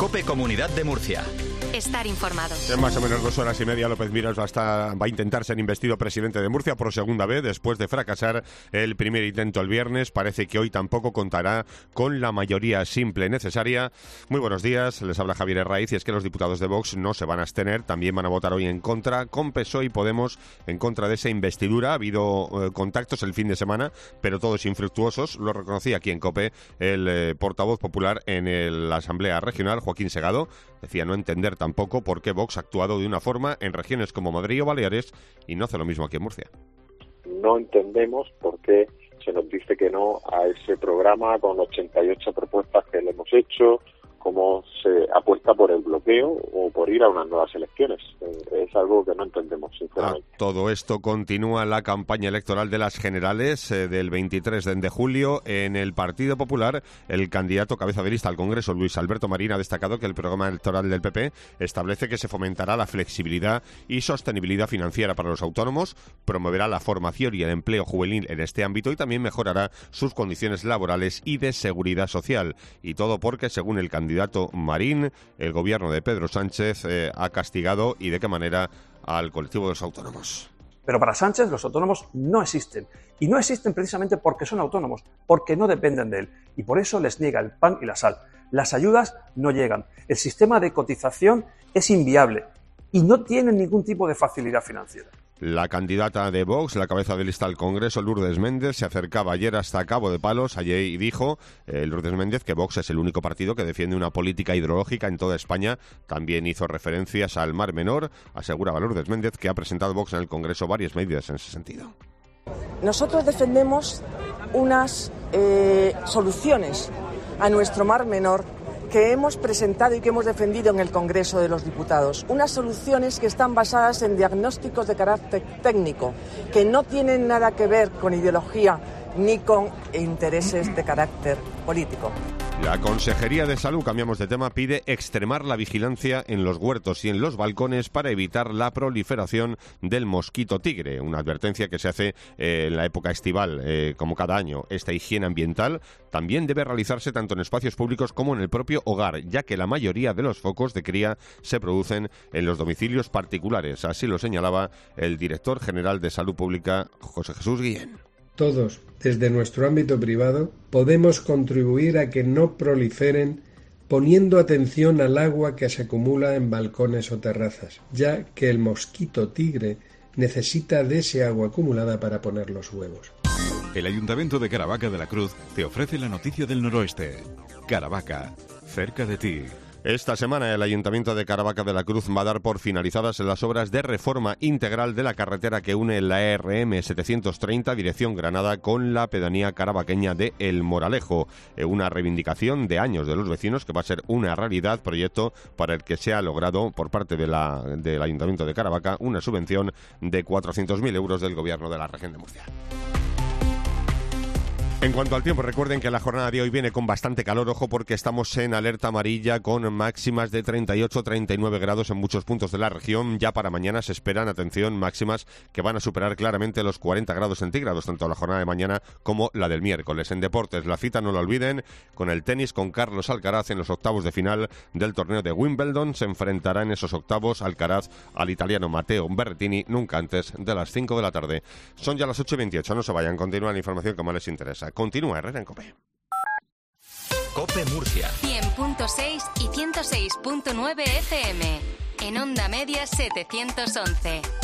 COPE Comunidad de Murcia. Estar informado. En más o menos 2 horas y media, López Miras va a intentar ser investido presidente de Murcia por segunda vez, después de fracasar el primer intento el viernes. Parece que hoy tampoco contará con la mayoría simple necesaria. Muy buenos días, les habla Javier Herraiz, y es que los diputados de Vox no se van a abstener, también van a votar hoy en contra, con PSOE y Podemos en contra de esa investidura. Ha habido contactos el fin de semana, pero todos infructuosos. Lo reconocía aquí en COPE el portavoz popular en la Asamblea Regional, Joaquín Segado. Decía no entender tampoco por qué Vox ha actuado de una forma en regiones como Madrid o Baleares y no hace lo mismo aquí en Murcia. No entendemos por qué se nos dice que no a ese programa con 88 propuestas que le hemos hecho, cómo se apuesta por el bloqueo o por ir a unas nuevas elecciones. Es algo que no entendemos, sinceramente. A todo esto continúa la campaña electoral de las generales del 23 de julio. En el Partido Popular, el candidato cabeza de lista al Congreso, Luis Alberto Marín, ha destacado que el programa electoral del PP establece que se fomentará la flexibilidad y sostenibilidad financiera para los autónomos, promoverá la formación y el empleo juvenil en este ámbito y también mejorará sus condiciones laborales y de seguridad social. Y todo porque, según el candidato Marín, el gobierno de Pedro Sánchez ha castigado, y de qué manera, al colectivo de los autónomos. Pero para Sánchez los autónomos no existen. Y no existen precisamente porque son autónomos, porque no dependen de él. Y por eso les niega el pan y la sal. Las ayudas no llegan. El sistema de cotización es inviable. Y no tienen ningún tipo de facilidad financiera. La candidata de Vox, la cabeza de lista al Congreso, Lourdes Méndez, se acercaba ayer hasta Cabo de Palos. Allí dijo Lourdes Méndez que Vox es el único partido que defiende una política hidrológica en toda España. También hizo referencias al Mar Menor. Aseguraba Lourdes Méndez que ha presentado Vox en el Congreso varias medidas en ese sentido. Nosotros defendemos unas soluciones a nuestro Mar Menor que hemos presentado y que hemos defendido en el Congreso de los Diputados. Unas soluciones que están basadas en diagnósticos de carácter técnico, que no tienen nada que ver con ideología ni con intereses de carácter político. La Consejería de Salud, cambiamos de tema, pide extremar la vigilancia en los huertos y en los balcones para evitar la proliferación del mosquito tigre. Una advertencia que se hace en la época estival, como cada año. Esta higiene ambiental también debe realizarse tanto en espacios públicos como en el propio hogar, ya que la mayoría de los focos de cría se producen en los domicilios particulares. Así lo señalaba el director general de Salud Pública, José Jesús Guillén. Todos, desde nuestro ámbito privado, podemos contribuir a que no proliferen poniendo atención al agua que se acumula en balcones o terrazas, ya que el mosquito tigre necesita de ese agua acumulada para poner los huevos. El Ayuntamiento de Caravaca de la Cruz te ofrece la noticia del noroeste. Caravaca, cerca de ti. Esta semana el Ayuntamiento de Caravaca de la Cruz va a dar por finalizadas las obras de reforma integral de la carretera que une la RM 730 dirección Granada con la pedanía caravaqueña de El Moralejo. Una reivindicación de años de los vecinos que va a ser una realidad, proyecto para el que se ha logrado por parte del Ayuntamiento de Caravaca una subvención de 400.000 euros del Gobierno de la región de Murcia. En cuanto al tiempo, recuerden que la jornada de hoy viene con bastante calor, ojo, porque estamos en alerta amarilla con máximas de 38-39 grados en muchos puntos de la región. Ya para mañana se esperan, atención, máximas que van a superar claramente los 40 grados centígrados, tanto la jornada de mañana como la del miércoles. En deportes, la cita, no la olviden, con el tenis, con Carlos Alcaraz en los octavos de final del torneo de Wimbledon. Se enfrentará en esos octavos Alcaraz al italiano Matteo Berrettini, nunca antes de las 5 de la tarde. Son ya las 8:28, no se vayan, continúa la información que más les interesa. Continúa Herrera en COPE. COPE Murcia 100.6 y 106.9 FM. En onda media 711.